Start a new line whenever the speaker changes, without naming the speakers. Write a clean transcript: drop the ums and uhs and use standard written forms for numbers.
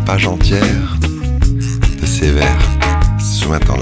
page entière de ces vers sous un temps